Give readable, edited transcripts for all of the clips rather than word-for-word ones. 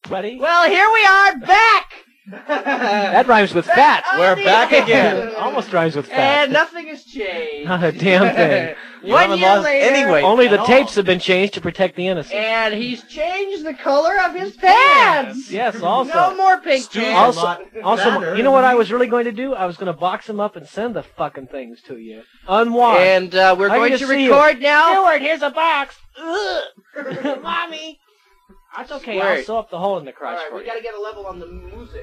sweaty. Well, here we are, back! That rhymes with fat. We're back again. Almost rhymes with fat. And nothing has changed. Not a damn thing. You haven't lost any weight. Only the at tapes all. have been changed to protect the innocent. And he's changed the color of his pants. Yes, also. No more pink Stu's pants. Also, you know what I was really going to do? I was going to box them up and send the fucking things to you. Unwashed. And we're I going can to see record now. Stewart, here's a box. Ugh. Mommy. That's okay. Squirt. I'll sew up the hole in the All crotch right, for we you. got to get a level on the music.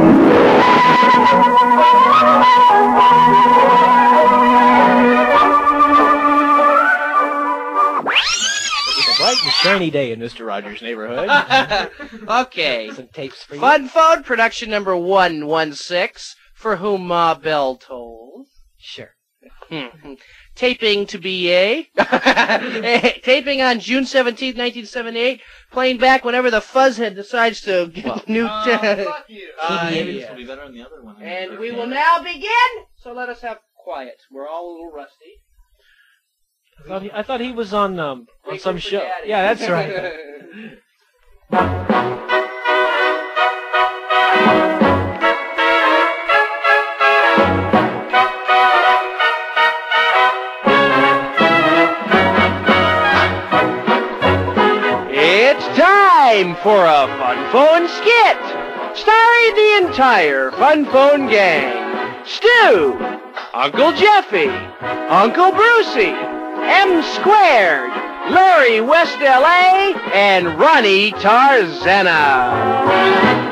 It's a bright and shiny day in Mr. Rogers' neighborhood. Okay. Some tapes for you. Fun Phone, production number 116, For Whom Ma Bell Tolls. Sure. Taping to BA. Taping on June 17th, 1978. Playing back whenever the Fuzzhead decides to get new... Fuck you. Maybe this will be better on the other one. And we will now begin. So let us have quiet. We're all a little rusty. I thought he was on some for show. Daddy. Yeah, that's right. It's time for a Fun Phone skit, starring the entire Fun Phone gang. Stu, Uncle Jeffy, Uncle Brucey, M Squared, Larry West LA, and Ronnie Tarzana.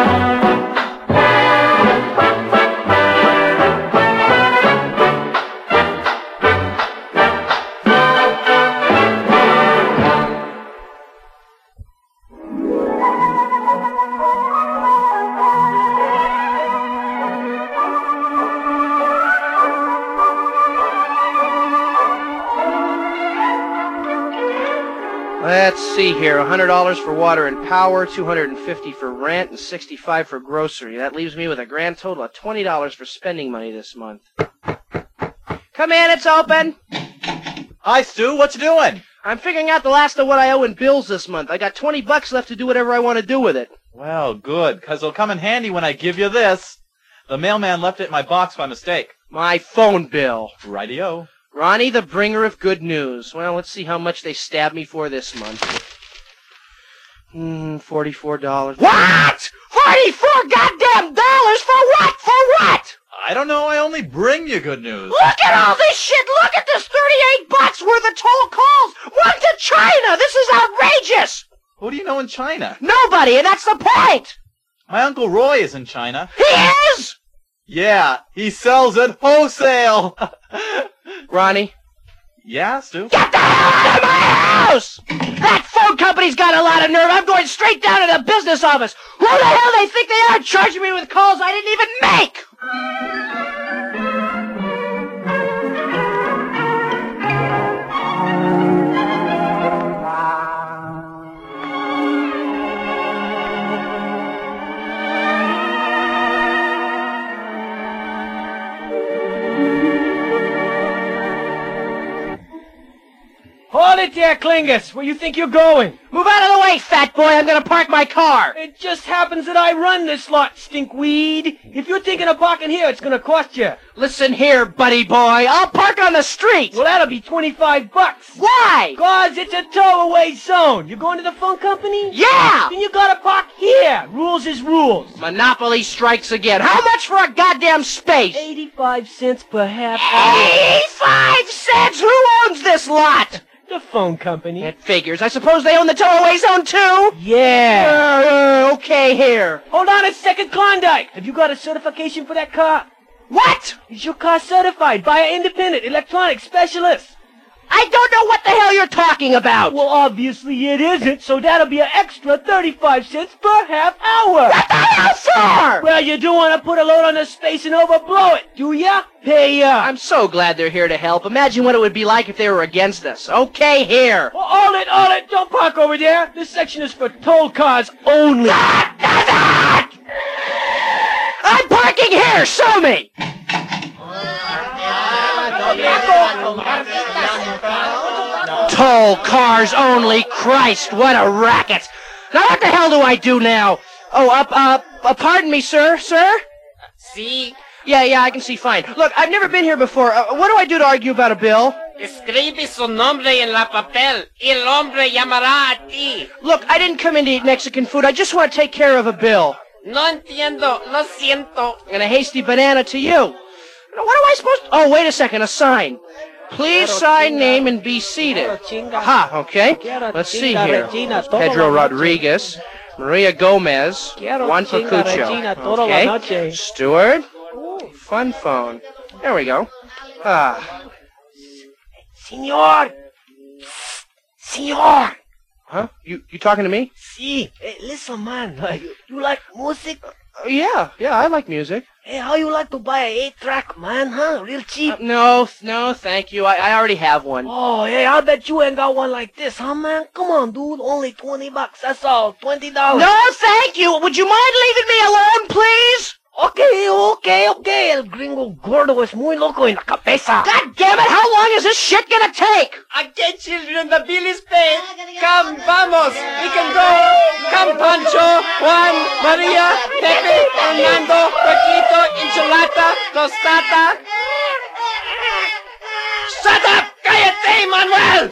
Let's see here. $100 for water and power, $250 for rent, and $65 for grocery. That leaves me with a grand total of $20 for spending money this month. Come in, it's open. Hi, Stu. What you doing? I'm figuring out the last of what I owe in bills this month. I got $20 left to do whatever I want to do with it. Well, good, 'cause it'll come in handy when I give you this. The mailman left it in my box by mistake. My phone bill. Rightio. Ronnie, the bringer of good news. Well, let's see how much they stabbed me for this month. $44. What? 44 goddamn dollars for what? For what? I don't know. I only bring you good news. Look at all this shit! Look at this $38 worth of toll calls! One to China! This is outrageous! Who do you know in China? Nobody, and that's the point! My Uncle Roy is in China. He is? Yeah, he sells at wholesale. Ronnie? Yeah, Stu? Get the hell out of my house! That phone company's got a lot of nerve. I'm going straight down to the business office. Who the hell they think they are charging me with calls I didn't even make? Hold it there, Klingus. Where you think you're going? Move out of the way, fat boy. I'm gonna park my car. It just happens that I run this lot, stinkweed. If you're thinking of parking here, it's gonna cost you. Listen here, buddy boy. I'll park on the street. Well, that'll be $25. Why? 'Cause it's a tow-away zone. You going to the phone company? Yeah! Then you gotta park here. Rules is rules. Monopoly strikes again. How much for a goddamn space? 85 cents per half hour. 85 cents? Who owns this lot? The phone company. It figures. I suppose they own the tow-away zone, too? Yeah. Okay, here. Hold on a second, Klondike. Have you got a certification for that car? What? Is your car certified by an independent electronic specialist? I don't know what the hell you're talking about. Well, obviously it isn't, so that'll be an extra 35 cents per half hour. What the hell for? Well, you don't want to put a load on the space and overblow it, do ya? Hey, I'm so glad they're here to help. Imagine what it would be like if they were against us. Okay, here. Well, hold it, don't park over there. This section is for toll cars only. I'm parking here, show me. Toll cars only. Christ, what a racket. Now what the hell do I do now? Oh, pardon me, sir? Sir? See? Yeah, I can see fine. Look, I've never been here before. What do I do to argue about a bill? Escribe su nombre en la papel. El hombre llamará a ti. Look, I didn't come in to eat Mexican food. I just want to take care of a bill. No entiendo. Lo siento. And a hasty banana to you. Now, what am I supposed to... Oh, wait a second. A sign. Please sign name and be seated. Aha, okay. Let's see here. Pedro Rodriguez. Maria Gomez. Juan Pacucho. Okay. Stewart. Fun phone. There we go. Senor! Senor! Huh? You talking to me? See, hey, listen, man. You like music? Yeah, I like music. Hey, how you like to buy a 8-track, man, huh? Real cheap? No, thank you. I already have one. Oh, hey, I bet you ain't got one like this, huh, man? Come on, dude. Only $20. That's all. $20. No, thank you. Would you mind leaving me alone, please? Okay. El gringo gordo es muy loco en la cabeza. God damn it, how long is this shit gonna take? Okay, children, the bill is paid. Come, vamos. We can go. Come, Pancho, Juan, Maria, Pepe, Fernando, Paquito, Enchilada, Tostata. Shut up! Cállate, Manuel!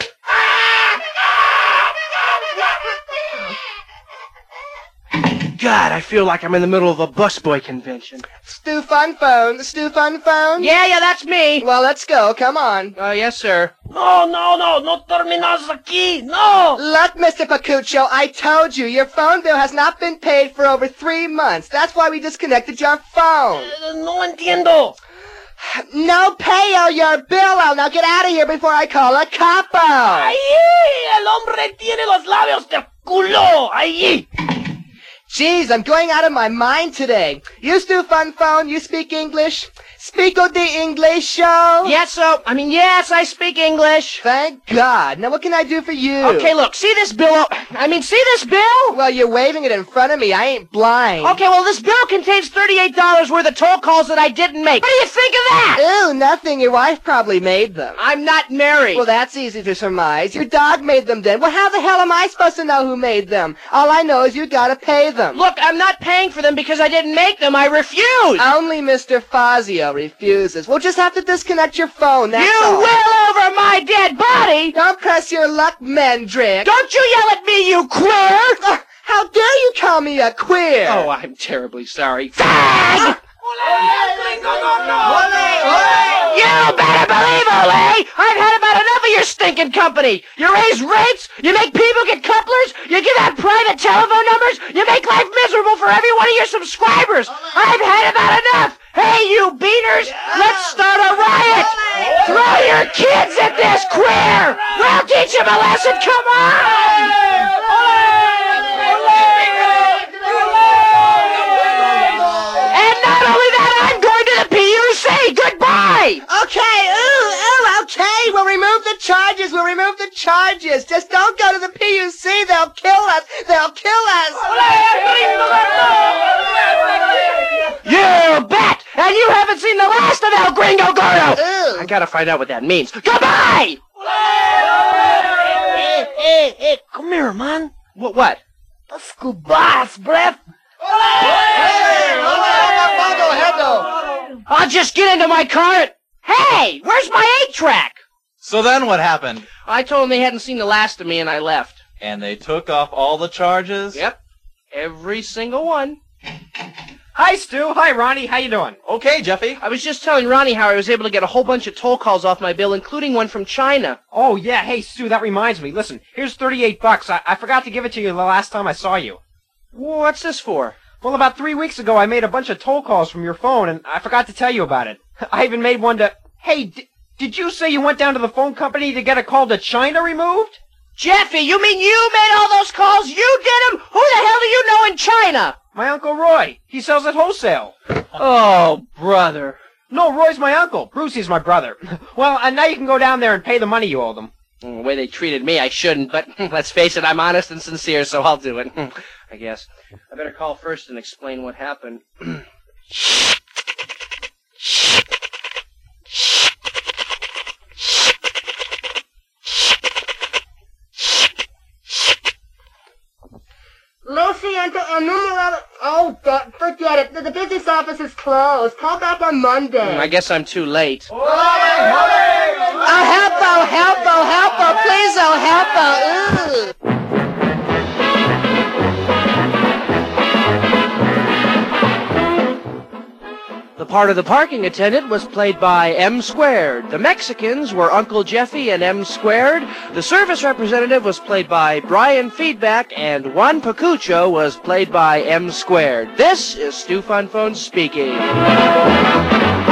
God, I feel like I'm in the middle of a busboy convention. Stu Fun Phone. Yeah, that's me. Well, let's go. Come on. Yes, sir. No terminas aquí. No. Look, Mr. Pacucho, I told you, your phone bill has not been paid for over 3 months. That's why we disconnected your phone. No entiendo. No payo, your bill out. Now get out of here before I call a capo. Ahí, el hombre tiene los labios de culo. Ahí. Jeez, I'm going out of my mind today. You Stu Fun Phone, you speak English? Speako the English show? Yes, I speak English. Thank God. Now what can I do for you? Okay, look, see this bill? See this bill? Well, you're waving it in front of me. I ain't blind. Okay, well, this bill contains $38 worth of toll calls that I didn't make. What do you think of that? Ooh, nothing. Your wife probably made them. I'm not married. Well, that's easy to surmise. Your dog made them then. Well, how the hell am I supposed to know who made them? All I know is you gotta pay them. Look, I'm not paying for them because I didn't make them. I refuse. Only Mr. Fazio refuses. We'll just have to disconnect your phone, that's all. You will over my dead body! Don't press your luck, Mendrick. Don't you yell at me, you queer! How dare you call me a queer? Oh, I'm terribly sorry. Fag! You better believe, Ole! I've had about enough of your stinking company! You raise rates, you make people get couplers, you give out private telephone numbers, you make life miserable for every one of your subscribers! I've had about enough! Hey, you beaners! Let's start a riot! Throw your kids at this queer! We'll teach them a lesson, come on! And not only that, I'm going to the PUC! Goodbye! Okay, okay. We'll remove the charges. Just don't go to the PUC. They'll kill us. You bet! And you haven't seen the last of El Gringo Gordo! Ooh. I gotta find out what that means. Goodbye! Hey, come here, man. What? That's goodbye, breath. I'll just get into my car and... Hey! Where's my 8-track? So then what happened? I told them they hadn't seen the last of me and I left. And they took off all the charges? Yep. Every single one. Hi, Stu. Hi, Ronnie. How you doing? Okay, Jeffy. I was just telling Ronnie how I was able to get a whole bunch of toll calls off my bill, including one from China. Oh, yeah. Hey, Stu, that reminds me. Listen, here's $38. I forgot to give it to you the last time I saw you. What's this for? Well, about 3 weeks ago, I made a bunch of toll calls from your phone, and I forgot to tell you about it. I even made one to... Hey, did you say you went down to the phone company to get a call to China removed? Jeffy, you mean you made all those calls? You did them? Who the hell do you know in China? My Uncle Roy. He sells at wholesale. Oh, brother. No, Roy's my uncle. Brucey's my brother. Well, and now you can go down there and pay the money you owe them. The way they treated me, I shouldn't, but let's face it, I'm honest and sincere, so I'll do it. I guess. I better call first and explain what happened. Oh, forget it. The business office is closed. Call back on Monday. I guess I'm too late. Oh, help, please, oh, help, The part of the parking attendant was played by M Squared. The Mexicans were Uncle Jeffy and M Squared. The service representative was played by Brian Feedback, and Juan Pacucho was played by M Squared. This is Stu Fun Phone speaking.